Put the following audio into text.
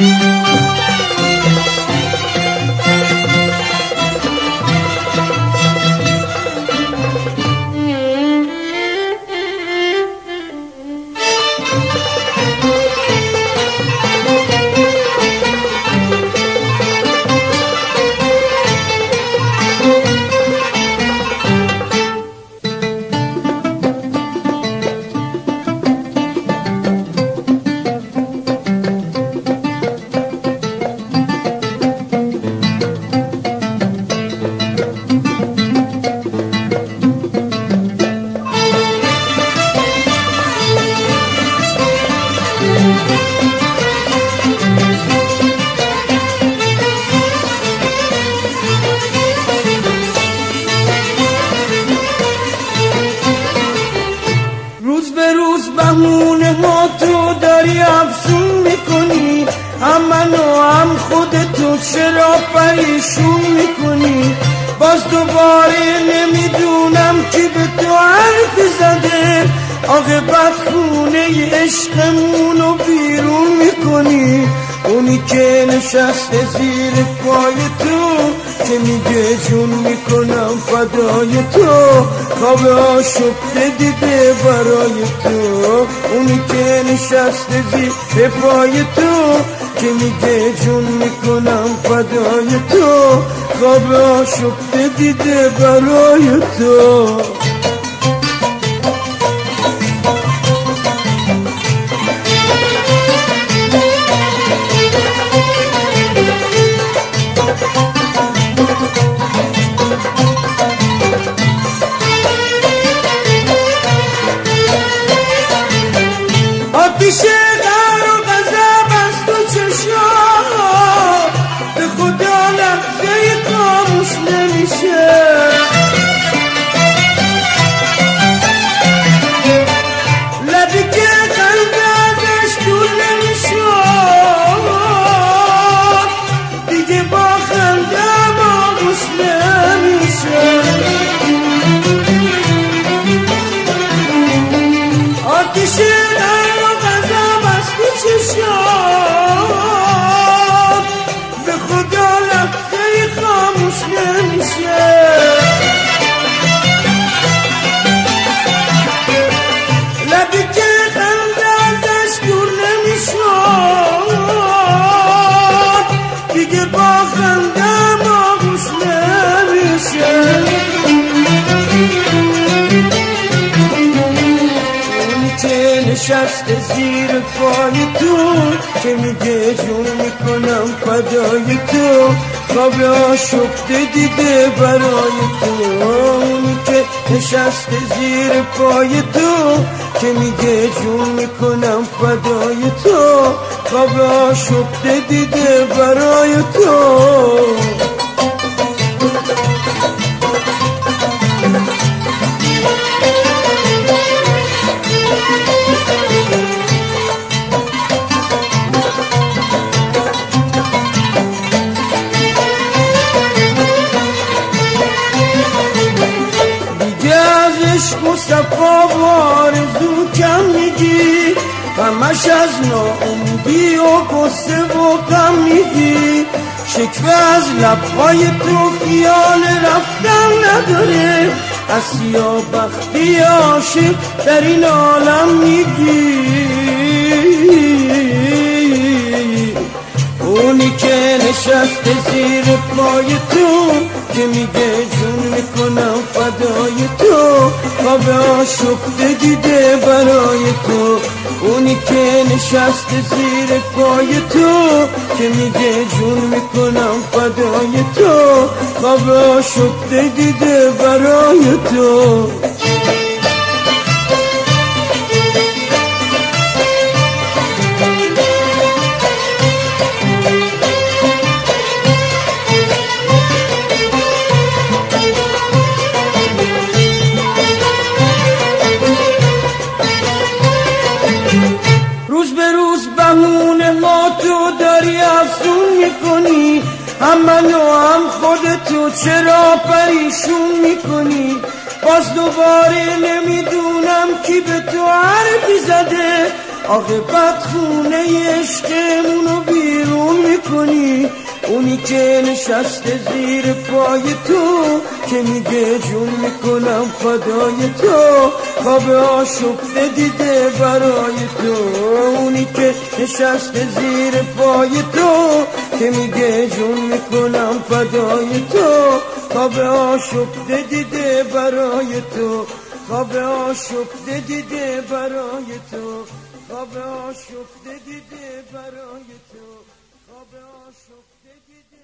روز به روز بهونه ها تو داری افزون میکنی، هم منو هم خودتو چرا پریشون میکنی؟ باز دوباره نمیدونم کی به تو حرفی زده، عاقبت خونه عشقمونو بیرون میکنی. اونی که نشسته زیر پای تو که میگه جون میکنم فدای تو، خواب آشفته دیده برای تو. اونی که نشسته زیر پای تو که میگه جون میکنم فدای تو، خواب آشفته دیده برای تو. آتیش قهر و غضب از تو چشام به خدا لحظه خاموش نمیشه. لبی که خنده ازش دور نمیشد دیگه با خنده خاموش نمیشه. آتیش به خدا لحظه خاموش نمیشه. لبی که خنده ازش دور نمیشد دیگه با خنده خاموش نمیشه. نشسته زیر پای تو که میگه جون میکنم فدای تو، خواب آشفته دیده برای تو. اونی که نشسته زیر پای تو که میگه جون میکنم فدای تو، خواب آشفته دیده برای تو. مصطفا و آرزو کم میگی، همش از ناامیدی و قصه و غم میگی. شکوه از لبهای تو خیال رفتن نداره، از سیاه بختی عاشق در این عالم میگی. اونی که نشسته زیر پای تو که میگه جون میکنم فدای تو، خواب آشفته دیده برای تو. اونی که نشسته زیر پای تو که میگه جون میکنم فدای تو، خواب آشفته دیده برای تو. هم منو هم خودتو چرا پریشون میکنی؟ باز دوباره نمیدونم کی به تو حرفی زده، عاقبت خونه عشقمونو بیرون میکنی، اونی که نشسته زیر پای تو که میگه جون میکنم فدای تو، خواب آشفته دیده برای تو. اونی که نشسته زیر پای تو که میگه جون میکنم فدای تو، خواب آشفته دیده برای تو، خواب آشفته دیده برای تو، خواب آشفته دیده برای تو، خواب آشفته دیده